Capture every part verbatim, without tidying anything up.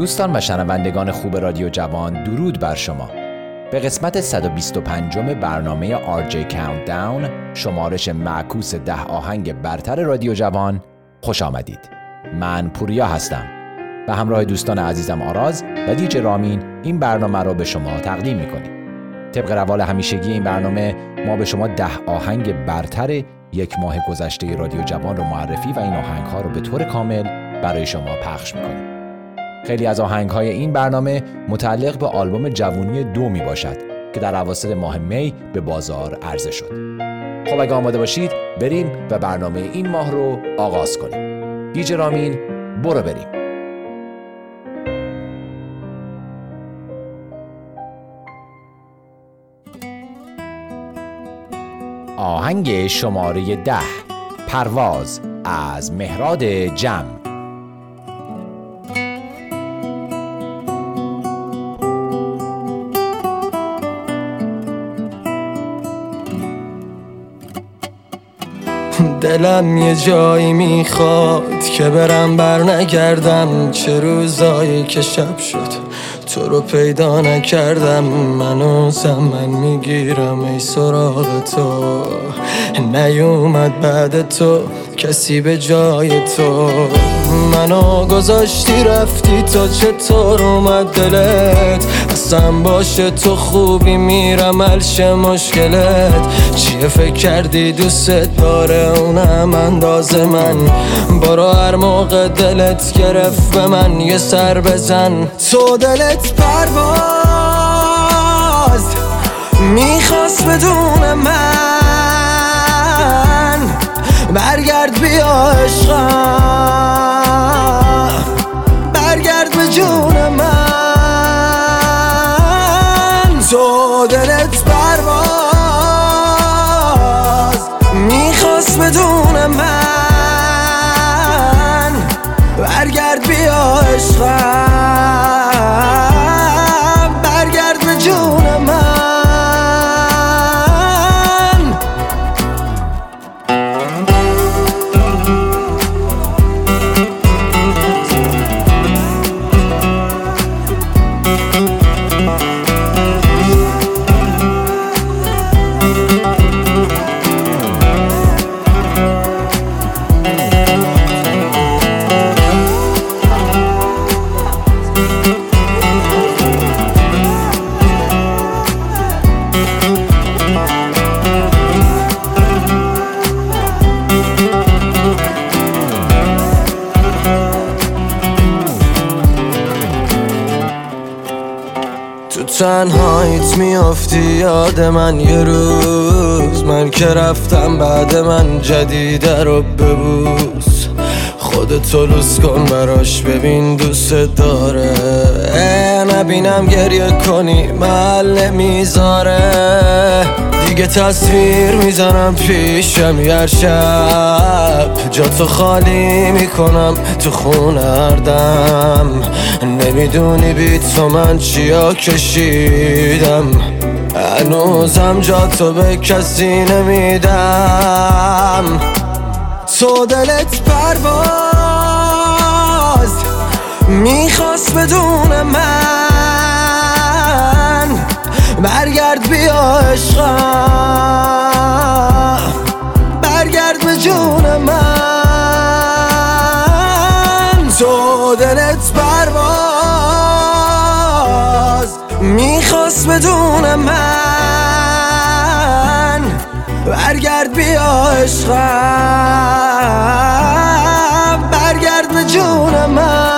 دوستان و شنوندگان خوب رادیو جوان، درود بر شما. به قسمت صد و بیست و پنج برنامه آر جی Countdown، شمارش معکوس ده آهنگ برتر رادیو جوان، خوش آمدید. من پوریا هستم و همراه دوستان عزیزم آراز و دیجی رامین این برنامه رو به شما تقدیم میکنیم. طبق روال همیشگی این برنامه ما به شما ده آهنگ برتر یک ماه گذشته رادیو جوان رو معرفی و این آهنگ ها رو به طور کامل برای شما پخش میکنیم. خیلی از آهنگ‌های این برنامه متعلق به آلبوم جوونی دو می باشد که در اواسط ماه می به بازار عرضه شد. خب اگه آماده باشید بریم و برنامه این ماه رو آغاز کنیم. دیجی رامین برو بریم. آهنگ شماره ده، پرواز از مهراد جم. دلم یه جایی میخواد که برم بر نگردم، چه روزایی که شب شد تو رو پیدا نکردم. منو زمن میگیرم ای سراغ تو، نیومد بعد تو کسی به جای تو. منو گذاشتی رفتی، تا چطور اومد دلت؟ اصلا باشه تو خوبی میرم الش مشکلت. چیه فکر کردی دوست داره اونم انداز من؟ برو هر موقع دلت گرفت به من یه سر بزن. تو دلت پرواز میخواست بدون من، برگرد بیا عشقم، برگرد به جون من. تو دلت پرواز میخواست بدون من، برگرد بیا عشقم، برگرد به جون من. تنهاییت میافتی یاد من یه روز، من که رفتم بعد من جدیده رو ببوس. خودتو لوس کن براش ببین دوست داره، نبینم گریه کنی محل نمیذاره. دیگه تصویر میزنم پیشم هر شب، جاتو خالی میکنم تو خونه هر دم. نمیدونی بی تو من چیا کشیدم، هنوزم جاتو به کسی نمیدم. تو دلت پرواز میخواست بدون من، برگرد بیا عشقم، برگرد به جون من. تو دلت پرواز میخواست بدون من، برگرد بیا عشقم، برگرد به جون من.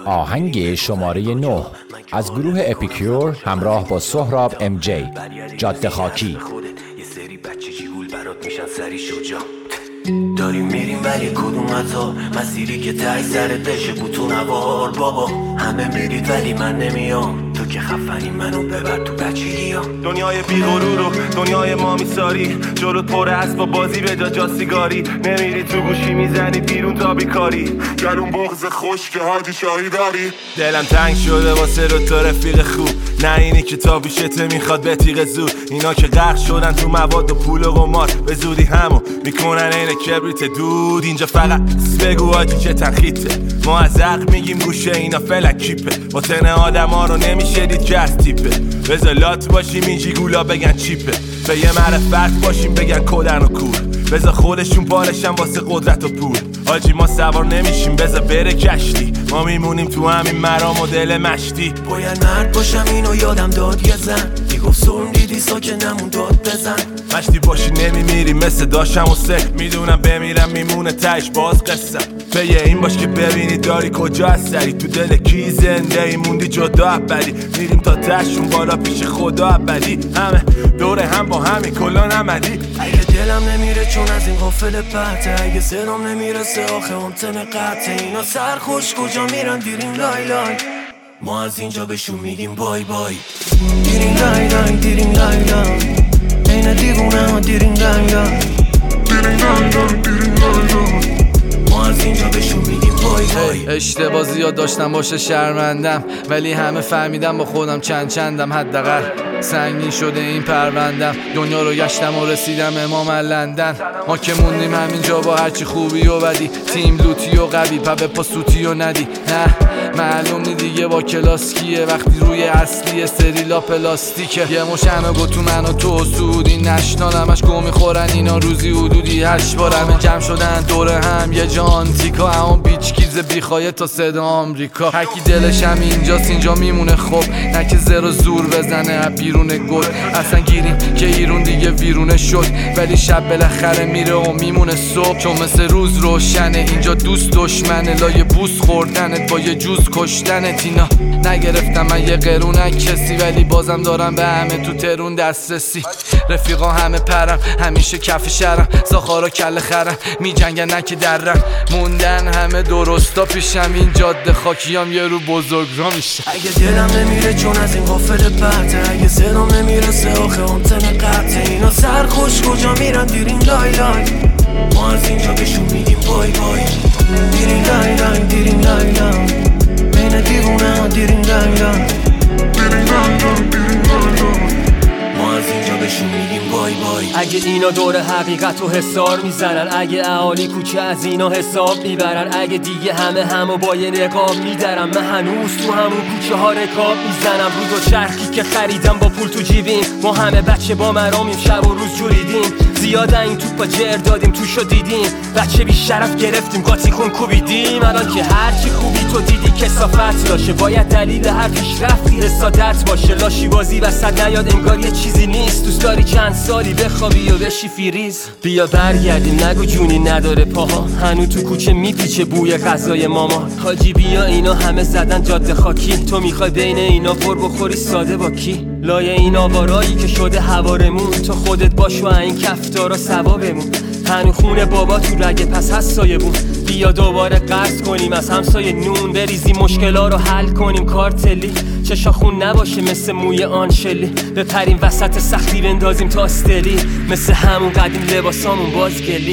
آهنگ شماره نه از گروه اپیکیور همراه با سهراب ام جی، جاده خاکی. یه سری بچه جیگول برات میشن سری شجاع. داریم میریم ولی کدوم عطا، مسیری که تای سر دشه بوتو نوار. بابا همه میرید ولی من نمیام، تو که خفنی منو ببر تو بچگی ها. دنیای بیغرور و دنیای ما میساری، جلوت پره است با بازی به جا جا سیگاری. نمیری تو گوشی میزنی بیرون تا بیکاری، گلون بغض خوش که حاجی شاهی داری. دلم تنگ شده واسه رو تو رفیق خوب، نه اینی که تا بیشته میخواد به تیغ زود. اینا که غرق شدن تو مواد و پول و قمار، به زودی همو میکنن این کبریت دود. اینجا فقط بگو آجی چه تنخیته، ما از عقل میگیم گوشه اینا فلک کیپه. با تن آدم ها رو نمیشه دید که از تیپه، بذار لات باشیم این جیگولا بگن چیپه. به یه معرفت باشیم بگن کدن و کور، بذار خودشون بالشن واسه قدرت و پول. آجی ما سوار نمیشیم بذار بره کشتی، ما میمونیم تو همین مرام و دل مشتی. باید مرد باشم اینو یادم داد یه زن، میگفت سرم دیدی ساکنمون داد بزن. مشتی باشی نمیمیری مثل داشتم و سک، میدونم بمیرم میمونه تش باز قصم. به یه این باش که ببینی داری کجا هستی، تو دل کی زنده ای موندی جدا ابدی. میریم تا تشون بالا پیش خدا ابدی، همه دوره هم با همی کلا نمدی. اگه دلم نمیره چون از این غافل پهته، اگه سرم نمیرسه آخه اون تن قطعه. اینا سرخوش کجا میرن دیرین لای لای، ما از اینجا بهشون میگیم بای بای. دیرین لای لای دیرین لای لای، این دیوونه ها دیرین لای لای. دیرین لای لای دیرین لای لای، ما از اینجا بهشون میگیم بای بای. اشتباه زیاد داشتم باشه شرمندم، ولی همه فهمیدم با خودم چند چندم. حداقل سنگین شده این پروندم، دنیا رو گشتم و رسیدم امام لندن. ما که موندیم همینجا با هرچی خوبی و بدی، تیم لوتی و قوی پا پا سوتی و ندی. نه معلوم نی دیگه با کلاس کیه، وقتی روی اصلی سریلا پلاستیکه. یه مشنو گو تو من و تو سودی نشنال، همش گو میخورن اینا روزی حدودی هشت بار. همه جمع شدن دوره هم یه جا آنتیکا، همون بیچ کیز بیخوایه تا صدا آمریکا. هرکی دلش هم اینجاست اینجا میمونه، خب نه که زر زور بزنه بیرون گل. اصلا گیریم که ایرون دیگه ویرونه شد، ولی شب بالاخره میره و میمونه صبح. چون مثل روز روشنه اینجا دوست دشمنه، لای بوس خوردنت با یه جوز کشتنت. اینا نگرفتم من یه قرونک کسی، ولی بازم دارم به همه تو ترون دسترسی. رفیقا همه پرم همیشه کف شرم، زاخارا کل خرم میجنگن نکی درم. موندن همه درستا پیشم، این جاده خاکیام یه رو بزرگ را میشه. اگه دلم نمیره چون از این غافل پهته، اگه سرم نمیرسه آخه اون تن قطعه. اینا سرخوش کجا میرن دیرین لای لای، ما از اینجا بهشون میگیم بای بای. دیرین لای لای دیرین لای لای، بین دیوونه ها دیرین لای لای. دیرین لای لای دیرین لای لای، ما از اینجا بهشون میگیم بای بای. اگه اینا دور حقیقت و حسار میزنن، اگه اهالی کوچه از اینا حساب میبرن، اگه دیگه همه همو با یه نقاب میدرن، من هنوز تو همون کوچه ها رکاب میزنم. روز و چرخی که خریدم با پول تو جیبیم، ما همه بچه با مرامیم شب و روز جوریدیم. زیاده این توپا جر دادیم توشو دیدیم، بچه بی شرف گرفتیم قاطی کن کوبیدیم. الان که هرچی خوبی تو دیدی کثافت داشه، باید دلیل هر پیشرفتی حسادت باشه. لاشی بازی وسط نیاد انگار یه چیزی نیست، دوست داری چند سالی بخوابی و بشی فریز. بیا برگردیم نگو جونی نداره پاها، هنو تو کوچه میپیچه بوی غذای ماما. حاجی بیا اینا همه زدن جاده خاکی، تو میخوای بین اینا پر بخوری ساده با کی؟ لای این آوارایی که شده هوارمون، تو خودت باش و این کفتارا سوا بمون. هنو خونه بابا تو رگه پس هست سایه بون، بیا دوباره قرض کنیم از همسایه نون، بریزیم مشکلا رو حل کنیم کارتلی. چشا خون نباشه مثل موی آنشلی، بپریم وسط سختی بندازیم تا استلی، مثل همون قدیم لباسامون بازگلی.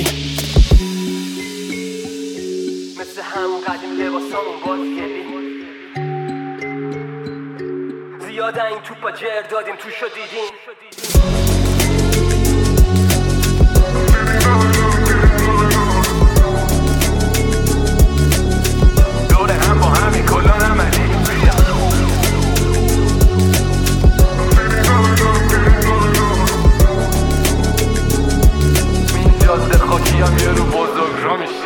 مثل همون قدیم لباسامون بازگلی. زیاده این توپا جر دادیم توشو دیدیم. دوره هم با همین کلا نمدی. این جاده خاکی هم یه رو بزرگ را میشه.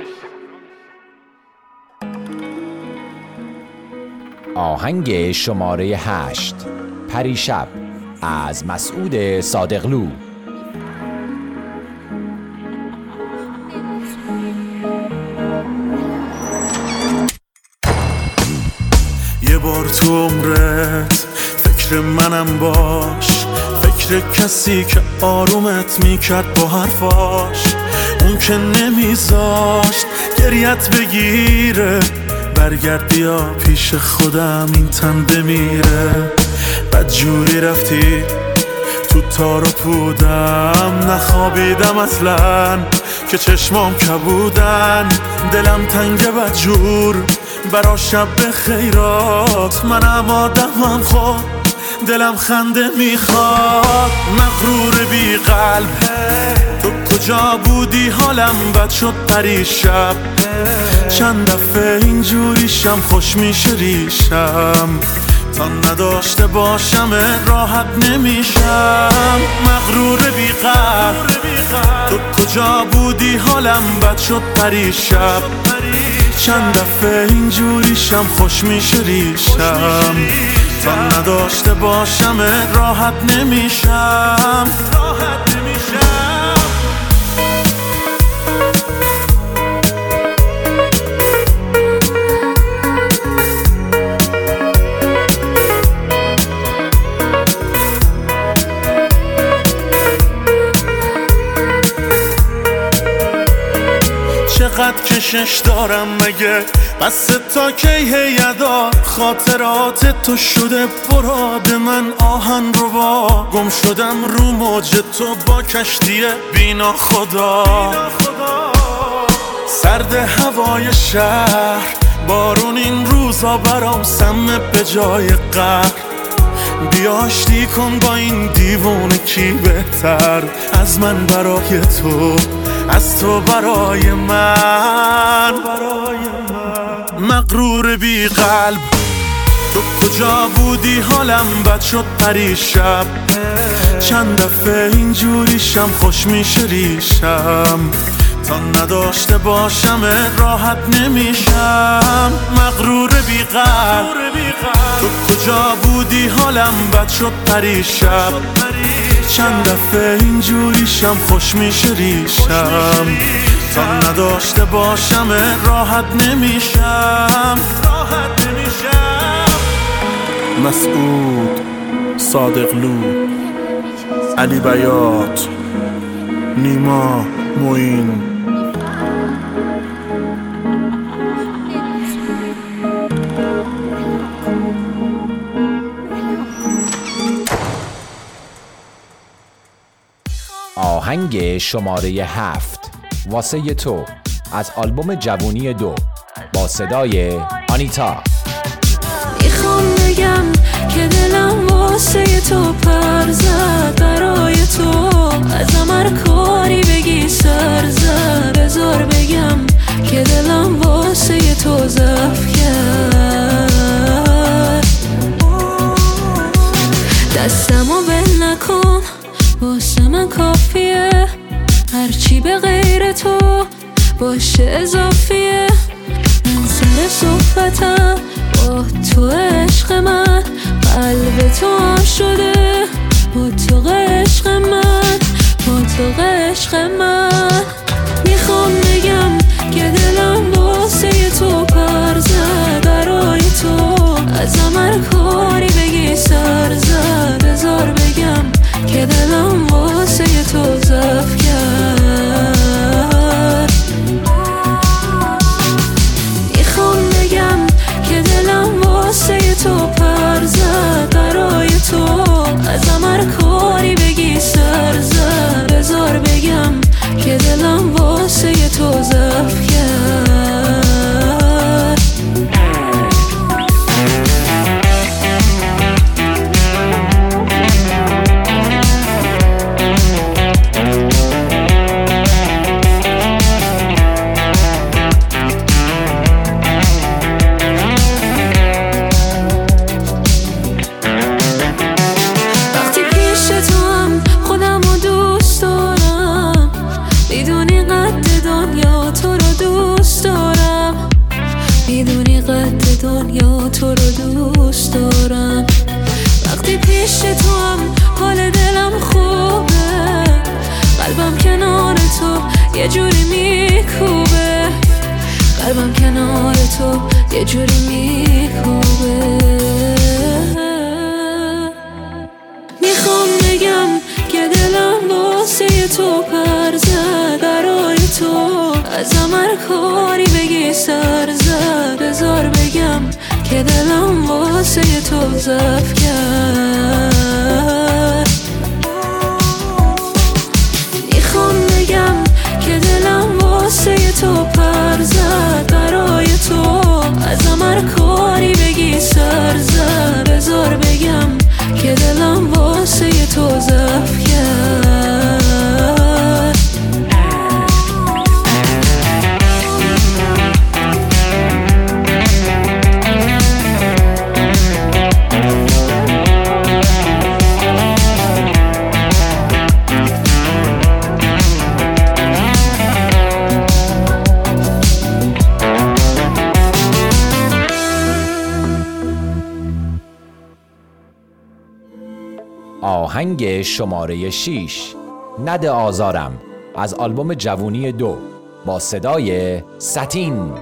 آهنگ شماره هشت، پریشب از مسعود صادقلو. تو عمرت، فکر منم باش، فکر کسی که آرومت میکرد با حرفاش، اون که نمیذاشت گریت بگیره. برگرد بیا پیش خودم این تن بمیره. بدجوری رفتی تو تار و پودم، نخوابیدم اصلا که چشمام کبودن. دلم تنگ بدجور برا شب خیرات، منم آدمم خود دلم خنده میخواد. مغرور بی قلب تو کجا بودی؟ حالم بد شد پریشب، چند دفعه اینجوریشم خوش میشه ریشم. تا نداشته باشم راحت نمیشم. مغرور بی قلب تو کجا بودی؟ حالم بد شد پریشب، چند دفعه اینجوریشم خوش میشه ریشم. تا نداشته باشم راحت نمیشم. راحت نمیشم. چقدر کشش دارم مگه؟ بس تا کی هیدا خاطرات تو شده براد من آهن رو با. گم شدم رو موج تو با کشتی بینا خدا. سرد هوای شهر، بارون این روزا برام سمه به جای قهر. بیا آشتی کن با این دیوونه، کی بهتر از من برای تو، از تو برای من. مغرور بی قلب تو کجا بودی؟ حالم بد شد پریشب، چند دفعه اینجوریشم خوش میشه ریشم. تا نداشته باشم راحت نمیشم. مغرور بی قلب تو کجا بودی؟ حالم بد شد پریشب، چند دفعه اینجوریشم خوش میشه ریشم. تا نداشته باشم راحت نمیشم. راحت نمیشم. مسعود، صادقلو، علی بیات، نیما، معین. آهنگ شماره هفت واسه تو از آلبوم جوونی دو با صدای آنیتا. میخوام بگم که دلم واسه تو پر زد، برای تو ازم هر کاری بگی سر زد. بذار بگم که دلم واسه تو ضعف کرد. دستمو بل نکن واسه من کافیه، هرچی به غیر تو باشه اضافیه. من سر صحبتم با تو عشق من، قلب تو هم شده با تو عشق من، با تو عشق من. میخوام بگم که دلم واسه تو پر زد، برای تو ازم هر کاری بگی سر زد. بذار بگم که دلم واسه تو ضعف کرد. میخوام بگم که دلم واسه تو پر زد، برای تو ازم هر کاری بگی سر زد. بذار بگم که دلم واسه تو ضعف کرد. دنیا تو رو دوست دارم. وقتی پیش تو هم حال دلم خوبه، قلبم کنار تو یه جوری میکوبه. قلبم کنار تو یه جوری میخوابه. میخوام بگم که دلم واسه تو پر زد، برای تو ازم هر کاری بگی سر زد. بذار بگم که دلم واسه تو ضعف کرد. میخوام بگم که دلم واسه تو پر زد، برای تو ازم هر کاری بگی سر زد. بذار بگم که دلم واسه تو ضعف کرد. آهنگ شماره شیش، نده آزارم، از آلبوم جوونی دو با صدای ساتین.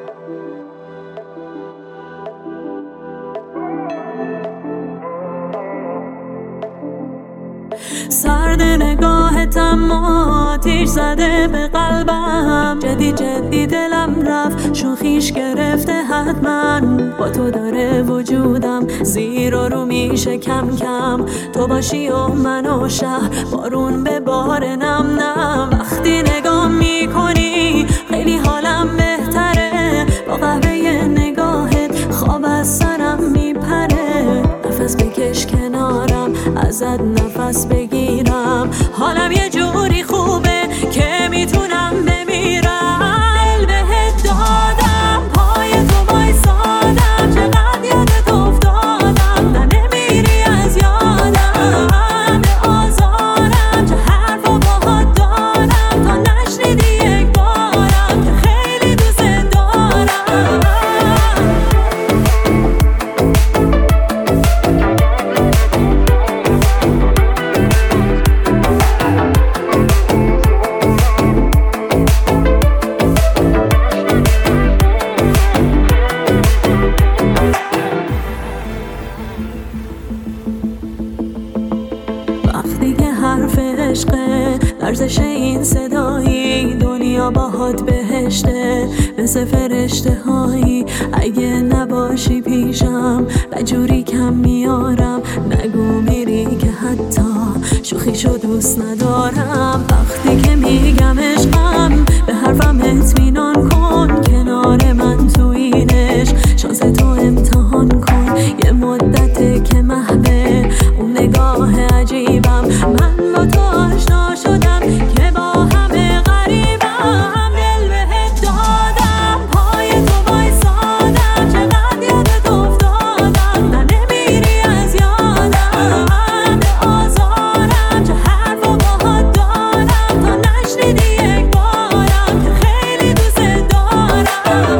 سرد نگاهتم آتیش زده به قلبم، جدی جدی دلم رفت شوخیش گرفته حتما. با تو داره وجودم زیر و رو میشه کم کم، تو باشی و من و شهر بارون به بار نم نم. وقتی نگاه میکنی خیلی حالم بهتره، با قهوه نگاهت خواب از سرم میپره. نفس بکش کنارم ازت نفس بگیرم، حالم یه جوری خوبه که میتونم بمیرم. دل بهت دادم پای تو وایسادم، چقدر یادت افتادم نه نمیری از یادم. به آزارم چه حرفا باهات دارم، تا نشنیدی یک بارم که خیلی دوست دارم. لرزش این صدایی دنیا باهات بهشته، مثل فرشته هایی. اگه نباشی پیشم بجوری کم میارم، نگو میری که حتی شوخیشو دوست ندارم. وقتی که میگم عشقم به حرفم اطمینان کن، کنار من تو این عشق شانس تو امتحان کن. یه مدته که محبه اون نگاه عجیبم، من با تو آشنا شدم که با همه غریبم. دل بهت دادم پای تو وایسادم، چقدر یادت افتادم نه نمیری از یادم. به آزارم چه حرفا باهات دارم، تا نشنیدی یک بارم که خیلی دوست دارم.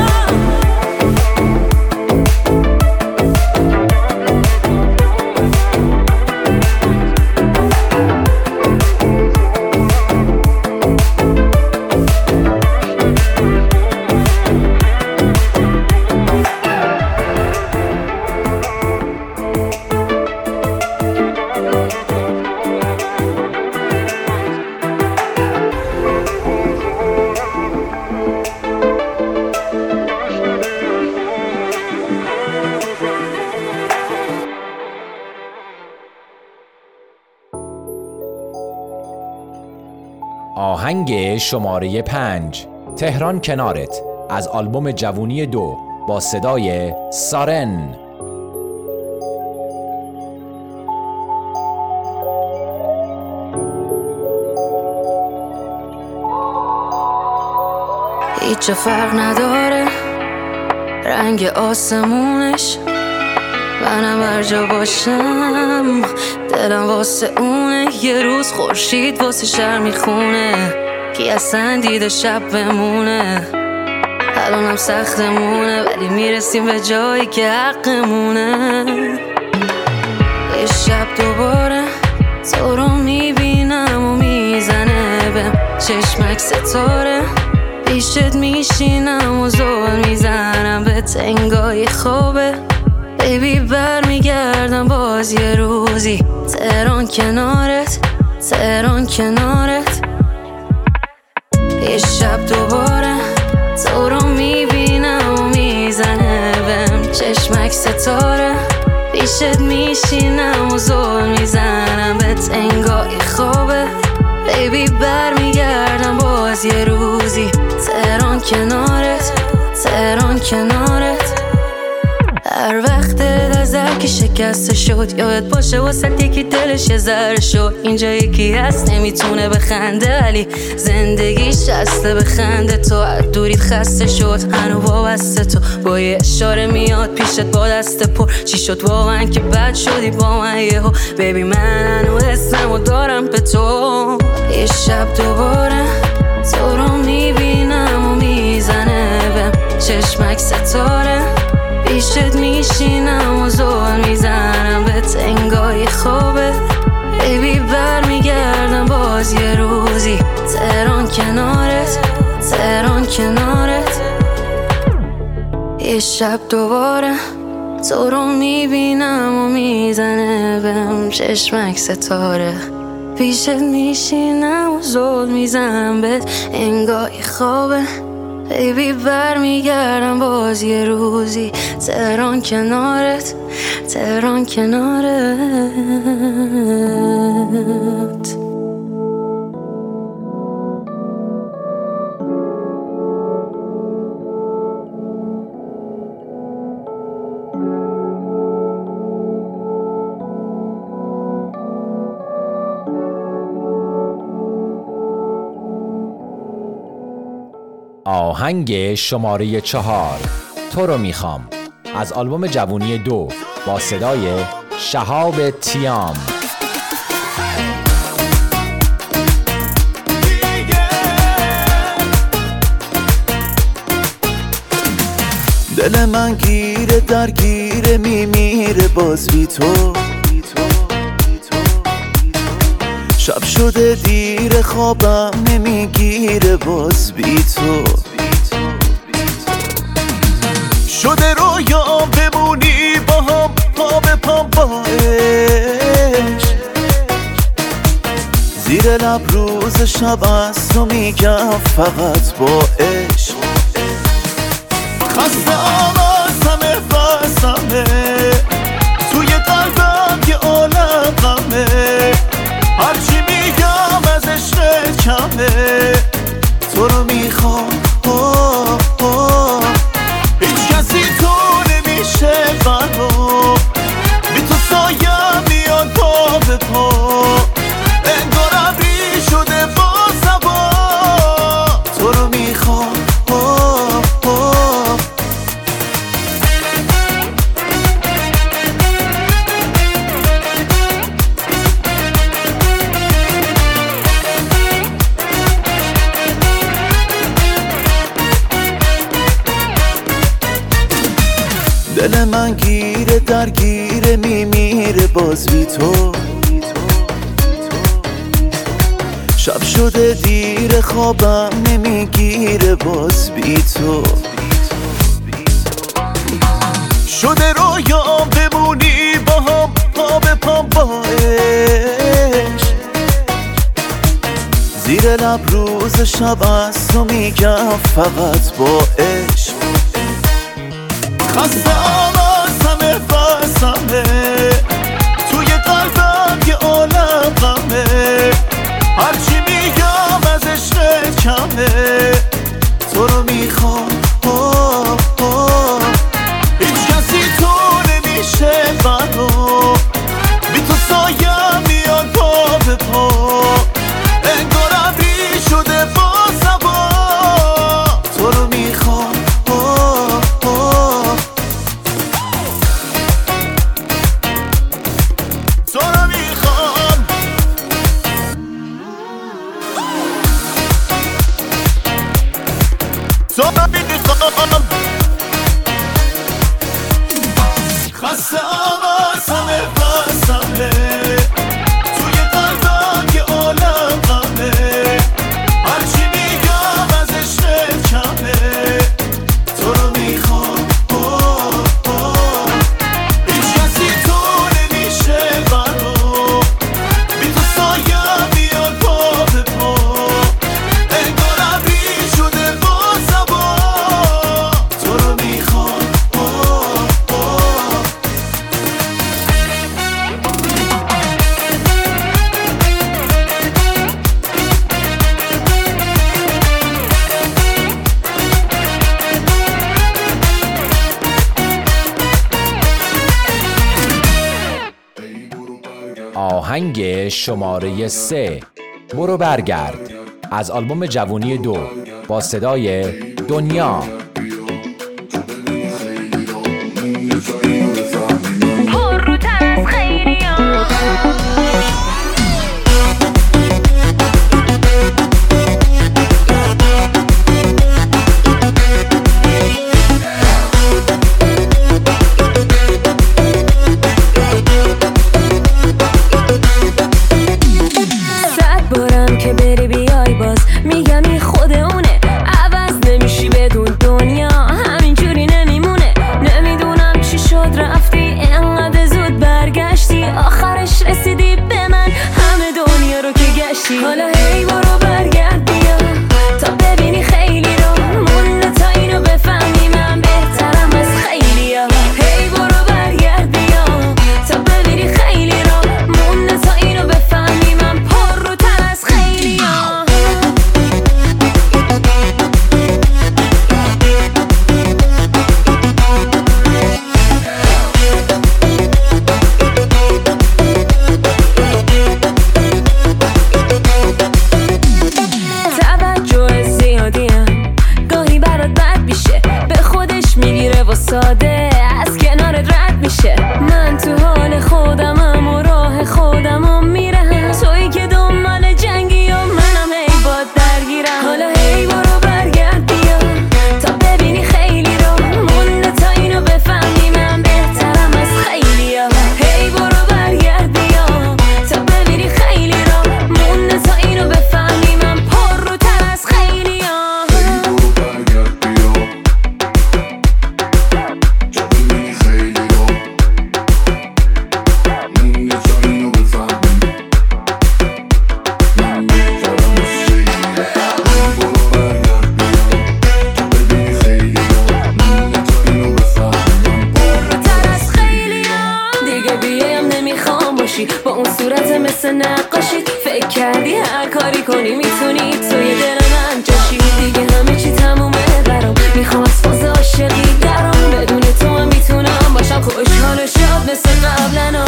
آهنگ شماره پنج، تهران کنارت، از آلبوم جوونی دو با صدای سارن. هیچ فرق نداره رنگ آسمونش، منم هر جا باشم دلم واسه اونه. یه روز خورشید واسه شهر میخونه، کی اصلا دیده شب بمونه. الانم سختمونه ولی میرسیم به جایی که حقمونه. یه شب دوباره تو رو میبینم و میزنه به چشمک ستاره. پیشت میشینم و زل میزنم به تنگای خوبه بیبی بر میگردم باز یه روزی تهران کنارت تهران کنارت یه شب دوباره تو رو میبینم و میزنه بهم چشمک ستاره پیشت میشینم و زل میزنم به تنگای خوبه بیبی بر میگردم باز یه روزی تهران کنارت تهران کنارت هر وقت دلت از در که شکسته شد یادت باشه واسه یکی دلش یه ذره شد اینجا یکی هست نمیتونه بخنده ولی زندگیش شسته بخنده تو از دوریت خسته شد هنو وابسته تو با یه اشاره میاد پیشت با دست پر چی شد واقعا که بد شدی با من یهو بیبی من هنو اسممو دارم به تو یه شب دوباره تو رو میبینم و میزنه بهم چشمک ستاره پیشت میشینم و زل میزنم به تنگای خوبه بیبی بر میگردم باز یه روزی تهران کنارت تهران کنارت یه شب دوباره تو رو میبینم و میزنه بهم چشمک ستاره پیشت میشینم و زل میزنم به تنگای خوبه بیبی بر میگردم باز یه روزی تهران کنارت تهران کنارت آهنگ شماره چهار تو رو میخوام از آلبوم جوونی دو با صدای شهاب تیام. دل من گیره درگیره میمیره باز بی تو شب شده دیر خوابم نمیگیره باز بی تو شده رویا بمونی با هم پا به پا با عشق زیر لب روز شب از تو میگم فقط با عشق خسته آمازمه بسمه توی قلبم یه عالم غمه هرچی میگم از عشق کمه تو رو میخوام هیچ کسی تو نمیشه برام بی تو سایم میاد پا به پا انگار ابری شده با سبا تو رو میخوام دل من گیره درگیره میمیره باز بی تو شب شده دیر خوابم نمیگیره باز بی تو شده رویا بمونی با هم پا به پا با عشق زیر لب روز شب از تو میگم فقط با عشق خسته آمازمه بسمه توی قلبم یه عالم غمه هرچی میگم از عشق کمه تو رو میخوام هیچ کسی تو نمیشه برام بی تو سایم میاد پا به پا انگار ابری شده با سبا تو رو میخوام خسته آمازمه بسمه توی قلبم یه عالم غمه هرچی میگم از عشق آهنگ شماره سه برو برگرد از آلبوم جوونی دو با صدای دنیا. حالا هی برو برگرد بیا تا ببینی خیلی رو مونده تا اینو بفهمی من بهترم از خیلی ها. هی برو برگرد بیا تا ببینی خیلی رو مونده تا اینو بفهمی من پر رو تر از خیلی ها. ساده از کنارت رد میشه. من تو حال خودمم و راه خودمم میرم، تویی که دنبال جنگی و منم هی باد درگیرم. حالا هی برو برگرد بیا تا ببینی خیلی رو مونده تا اینو بفهمی من بهترم از خیلی ها. هی برو برگرد بیا تا ببینی خیلی رو مونده تا اینو بفهمی من پر رو تر از خیلی ها. با اون صورت مثل نقاشی فکر کردی هر کاری کنی میتونی توی دل من جاشی. دیگه همه چی تمومه برام، میخوام از فاز عاشقی درام. بدون تو من میتونم باشم خوشحال و شاد مثل قبلنا.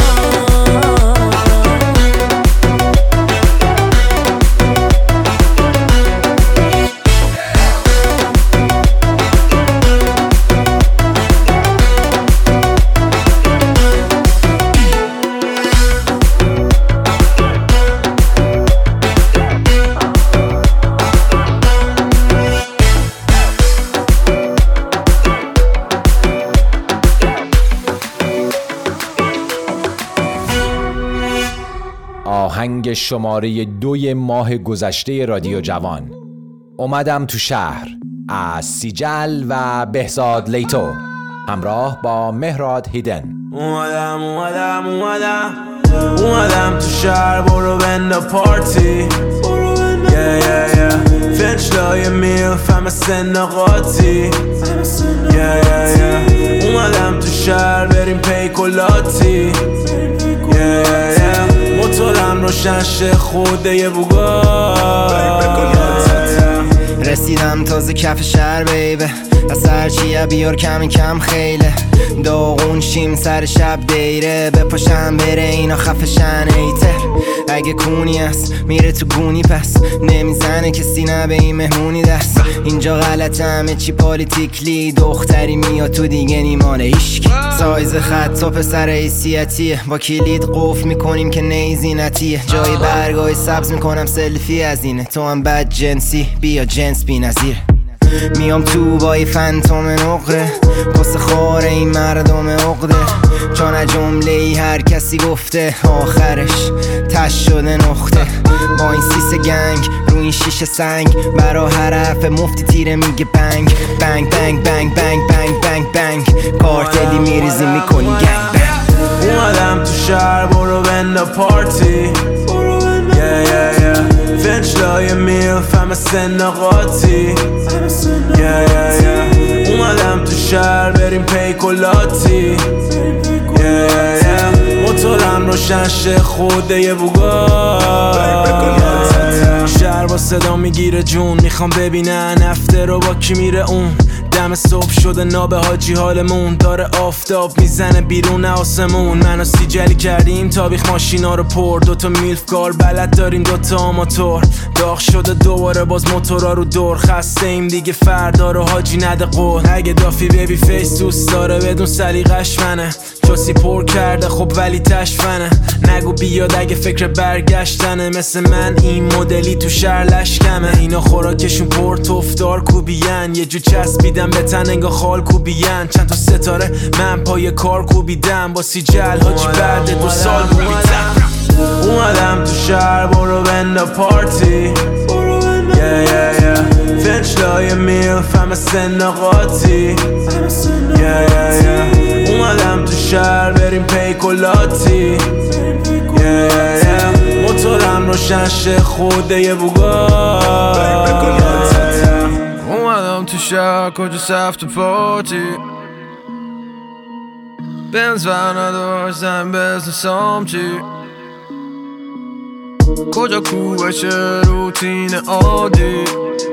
آهنگ شماره دوی ماه گذشته رادیو جوان. اومدم تو شهر از سیجل و بهزاد لیتو همراه با مهراد هیدن. اومدم اومدم اومدم اومدم تو شهر برو بنده پارتی. yeah, yeah, yeah. فنچلای میلف همه سن قاطی. yeah, yeah, yeah. اومدم تو شهر بریم پیکولاتی. yeah, yeah, yeah. موتورم روشن شه خوده یه بوگا. رسیدم تازه کف شهر بیبه، از هرچیه بیار کم کم خیله. داغون شیم سر شب دیره، بپاشم بره اینا خفشن ایتر. اگه کونی هست میره تو گونی پس نمیزنه کسی نه به این مهمونی دست. اینجا غلطه همه چی پالیتیکلی، دختری میاد تو دیگه نیمال ایشکی. سایز خط و پسر حیثیتیه، با کلید قفل میکنیم که نیزینتیه. جای برگای سبز میکنم سلفی از اینه، تو هم بد جنسی بیا جنس بی نظیر. میام تو با یه فنتوم نقره، قصه خاره این مردم عقده. چون جمله ای هر کسی گفته آخرش تش شده نقطه. با این سیس گنگ رو این شیشه سنگ، برا حرف مفتی تیره میگه بنگ بنگ بنگ بنگ بنگ بنگ بنگ بنگ. کارتلی میریزی میکنی گنگ بنگ. اومدم تو شهر برو بنده پارتی. yeah, yeah, yeah. فنچلای میلف همه سن قاطی. yeah, yeah, yeah. اومدم تو شهر بریم پیکولاتی. yeah, yeah, yeah. موتورم روشن شه خوده یه بوگا. شهر با صدا میگیره جون، میخوام ببینن هفته رو با کی میره اون. دم صبح شده ناب حاجی حالمون داره آفتاب میزنه بیرون آسمون. منو سیجلی کردیم تابیخ ماشینا رو پر، دوتا میلف کار بلد داریم دوتا آماتور. داغ شده دوباره باز موتورا رو دور، خسته ایم دیگه فردا رو حاجی نده قول. اگه دافی بیبی فیس دوست داره بدون سلیقش منه، چاسی پر کرده خب ولی تشفنه. نگو بیاد اگه فکر برگشتنه، مثل من این مدلی تو شهر لشکمه. اینا خوراکشون پر تفدار کوبیان، یه جو چسبیدم به تن انگا خال کوبیان. چند تا ستاره من پای کار کوبیدم، با سیجل حاجی بعد دو سال کوبیدم. اومدم تو شهر برو بنده پارتی، yeah, yeah, yeah. فنچلای میلف همه سن قاطی، yeah, yeah, yeah. اومدم تو شهر بریم پیکولاتی، yeah, yeah, yeah. موتورم روشن شه خوده یه بوگار. اومدم تو شهر کجا سفت پارتی، بنز ور نداشتم بزن سامچی. کجا کوبشه روتین عادی،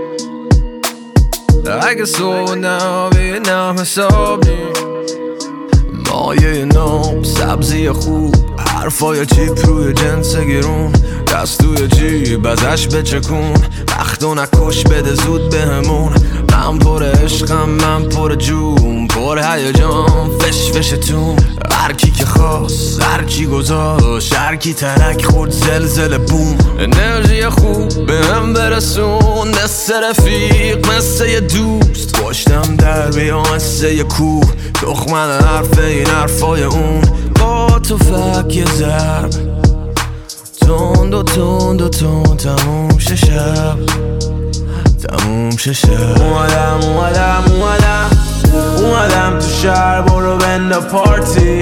اگه صبح نبینم حساب نی. مایه نام سبزی خوب، حرفای چیپ روی جنس گرون. دست توی جیب ازش بچکون، وقتو نکش بده زود بهمون. من پر عشقم من پر جون، پر هیجان فش فش تون. هر کی که خواست هر کی گذاشت، هر کی ترک خورد زلزله بوم. انرژی خوب به هم برسون، مثل رفیق مثل یه دوست. پشتم در بیام مثل یه کوه، تخمن حرف این حرفای اون. با تو فک یه ضرب تند و تند و تند، تموم شه شب تموم شه شب. اومدم اومدم اومدم اومدم تو شهر برو بنده پارتی،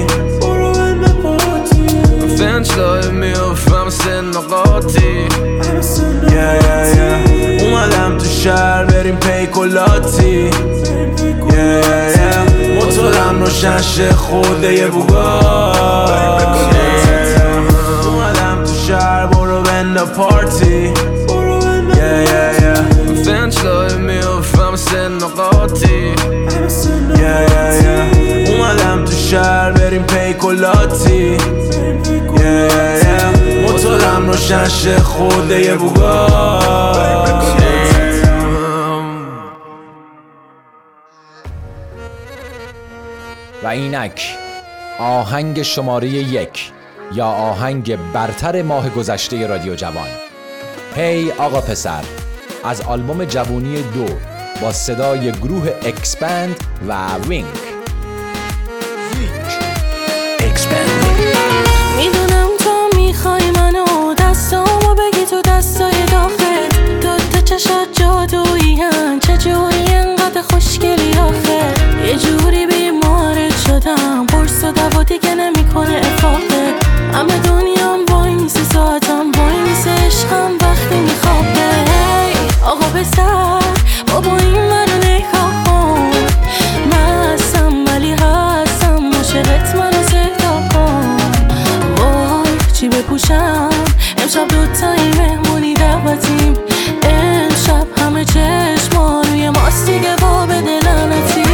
فنچلای میلف همه سن قاطی، yeah, yeah, yeah. اومدم تو شهر بریم پیکولاتی، yeah, yeah, yeah. موتورم روشن شه خوده یه بوگار. اومدم تو شهر برو بنده پارتی، yeah, yeah, yeah. فنچلای میلف همه سن قاطی، yeah, yeah, yeah. اومدم تو شهر بریم پیکولاتی، yeah, yeah, yeah. موتورم روشن شه خوده یه بوگار. و اینک آهنگ شماره یک یا آهنگ برتر ماه گذشته رادیو جوان، هی آقا پسر، از آلبوم جوونی دو با صدای گروه اکسپند و وینک. میدونم تو میخوای منو، دستامو بگی تو دستای داخل. دوتا چشات جادویین، چجوری انقدر خوشگلی آخه. یه جوری بیمارت شدم، پرس و دوا دیگه نمیکنه افاقه. همه دنیام وای نیست ساعتم، وای نیست عشقم وقتی میخوابه. آقا پسر بابا این منو نگاه کن، مستم ولی هستم عاشقت، منو صدا کن. وای چی بپوشم امشب دوتایی مهمونی دعوتیم. امشب همه چشما روی ماست دیگه با بده لعنتی.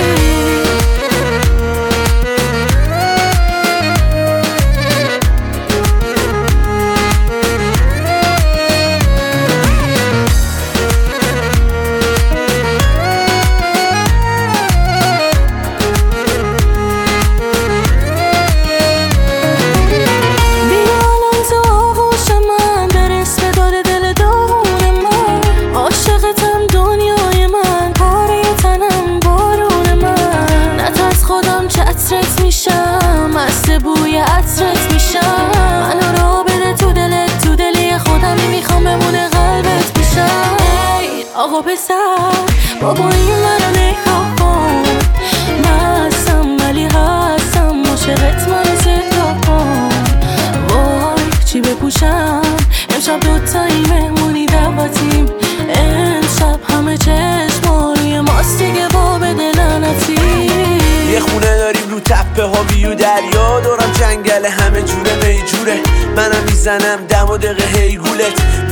بوی عطرت میشم، منو را بده تو دلت، تو دلی خودم میخوام بمونه قلبت میشم. ای آقا پسر بابا این منو نگاه کن، مستم ولی هستم عاشقت، منو صدا کن. وای چی بپوشم امشب دوتایی مهمونی دعوتیم. امشب همه چشما روی ماست دیگه با بده لعنتی. یه خونه داریم رو تپه ها بیو دریا، دورم جنگله همه جوره میجوره. منم میزنم دم و دقیقه هی گولت، میگم کجا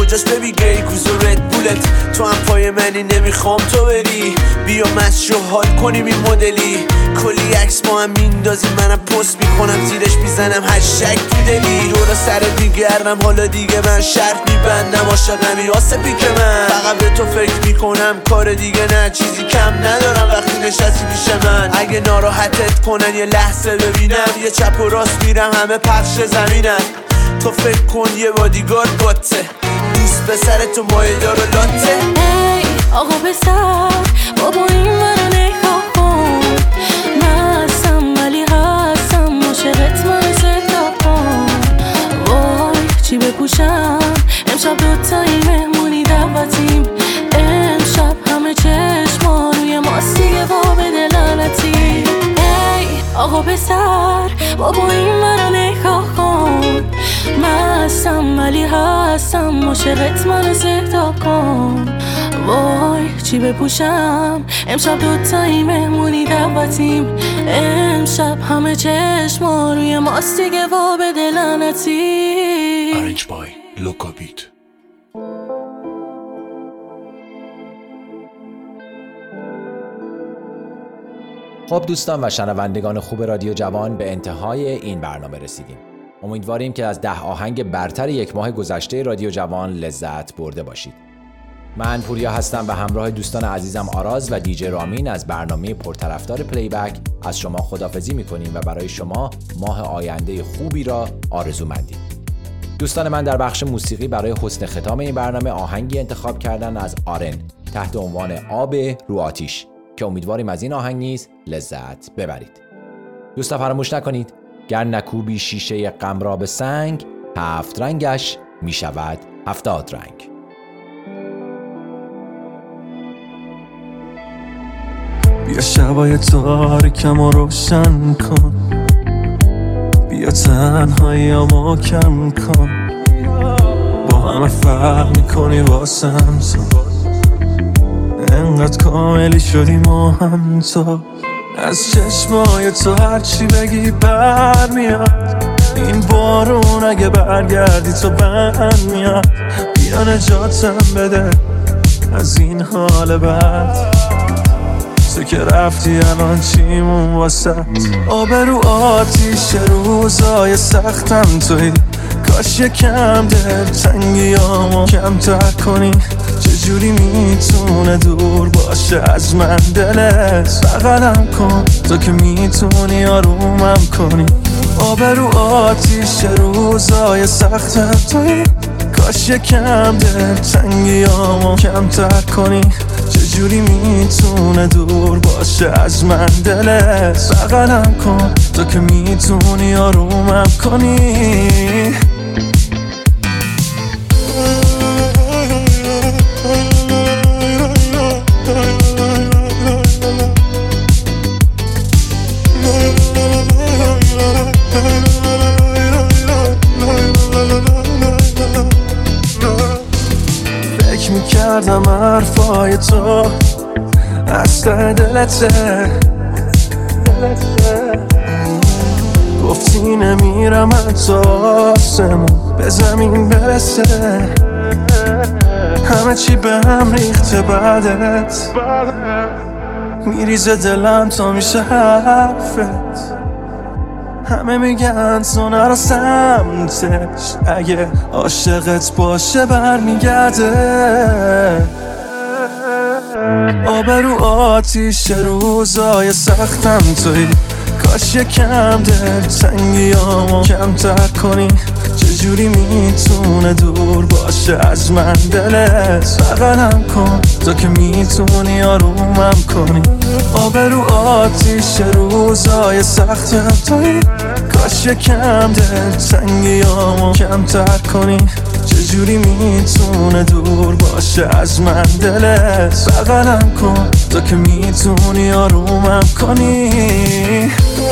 کجاست ببی گریکوز و رد بولت تو هم پای منی نمیخوام تو بری بیا مست شو حال کنیم این مدلی کلی عکس با هم میندازیم منم پست میکنم زیرش میزنم هشتگ تو دلی دورا سرت میگردم حالا دیگه من شرط میبندم عاشقمی واسه پیک من فقط به تو فکر میکنم کار دیگه نه چیزی کم ندارم وقتی نشستی پیش من اگه ناراحتت کنن یه لحظه ببینم یه چپ و راست میرم همه پخش زمینم تو فکر کن یه بادیگارد باته دوست پسر تو مایه دار و لاته ای آقا پسر بابا این منو نگاه کن نستم ولی هستم عاشقت منو زهدا کن وای چی بپوشم امشب دوتایی مهمونی دعوتیم امشب همه چشما روی ماست دیگه وا به دلالتی ای آقا پسر بابا این منو نگاه کن مستم ولی هستم عاشقت منو زهدا کن وای چی بپوشم امشب دوتایی مهمونی دعوتیم امشب همه چشما روی ماست دیگه وا به دلالتی Arrange by Loco Beat. خب دوستان و شنوندگان خوب رادیو جوان به انتهای این برنامه رسیدیم. امیدواریم که از ده آهنگ برتر یک ماه گذشته رادیو جوان لذت برده باشید. من پوریا هستم و همراه دوستان عزیزم آراز و دیجی رامین از برنامه پرطرفدار پلی بک از شما خداحافظی می‌کنیم و برای شما ماه آینده خوبی را آرزو مندیم. دوستان من در بخش موسیقی برای حسن ختام این برنامه آهنگی انتخاب کردن از آرن تحت عنوان آب رو آتیش که امیدواریم از این آهنگ نیز لذت ببرید. دوستا فراموش نکنید گر نکوبی شیشه غم را به سنگ هفت رنگش می شود هفتاد رنگ. بیا شبای تاریکم رو روشن کن بیا تنهاییامو کم کن با همه فرق میکنی واسم تو انقدر کاملی شدی ما هم تو از چشمای تو هرچی بگی بر میاد این بارون اگه برگردی تو بند میاد بیا نجاتم بده از این حال بد تو که رفتی الان چیمون واسه آبرو آتیش روزای سختم توی کاش یکم دل تنگیامو کمتر کنی چجوری میتونه دور باشه از من دلت بغلم کن تو که میتونی آرومم کنی آبرو آتیش روزای سختم توی کاش یکم دل تنگیامو کمتر کنی چجوری میتونه دور باشه از من دلت بغلم کن تو که میتونی آرومم کنی فکر میکردم حرفای تو اصلا دلته گفتی نمیرم حتی آسمون به زمین برسه همه چی به هم ریخته بعدت میریزه دلم تا میشه حرفت همه میگن تو نرو سمتش اگه عاشقت باشه برمیگرده آبرو آتیش روزای سختم توی کاش یکم دل تنگیامو کمتر کنی چجوری میتونه دور باشه از من دلت بغلم کن تو که میتونی آرومم کنی آبرو آتیش روزای سختم توی کاش یکم دل تنگیامو کمتر کنی چجوری میتونه دور باشه از من دلت بغلم کن تو که میتونی آرومم کنی